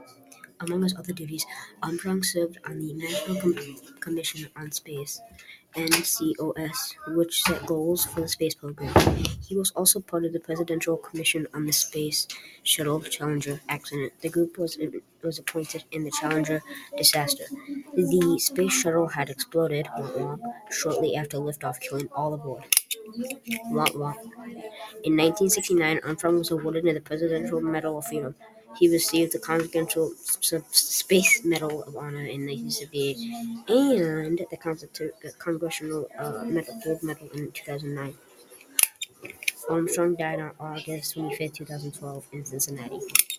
Among his other duties, Armstrong served on the National Commission on Space (NCOS), which set goals for the space program. He was also part of the Presidential Commission on the Space Shuttle Challenger accident. The group was appointed in the Challenger disaster. The space shuttle had exploded shortly after liftoff, killing all aboard. Womp womp. In 1969, Armstrong was awarded the Presidential Medal of Freedom. He received the Congressional Space Medal of Honor in 1978 and the Congressional Gold Medal in 2009. Armstrong died on August 25, 2012 in Cincinnati.